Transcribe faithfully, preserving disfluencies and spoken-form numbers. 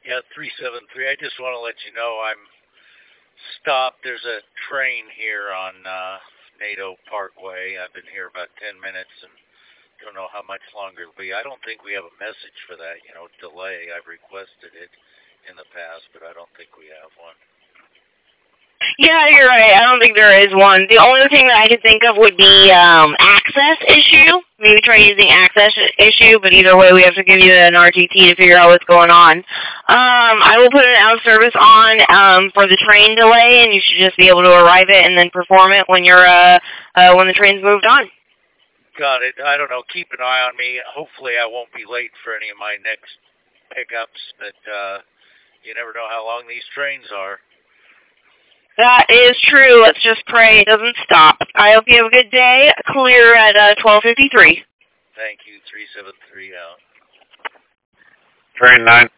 Yeah, three seven three. I just want to let you know I'm stopped. There's a train here on uh, NATO Parkway. I've been here about ten minutes and don't know how much longer it'll be. I don't think we have a message for that, you know, delay. I've requested it in the past, but I don't think we have one. Yeah, you're right. I don't think there is one. The only thing that I could think of would be um, access issue. Maybe try using access issue, but either way, we have to give you an R T T to figure out what's going on. Um, I will put an out of service on um, for the train delay, and you should just be able to arrive it and then perform it when you're uh, uh, when the train's moved on. Got it. I don't know. Keep an eye on me. Hopefully, I won't be late for any of my next pickups, but uh, you never know how long these trains are. That is true. Let's just pray it doesn't stop. I hope you have a good day. Clear at uh, twelve fifty-three. Thank you. three seven three out. Train nine.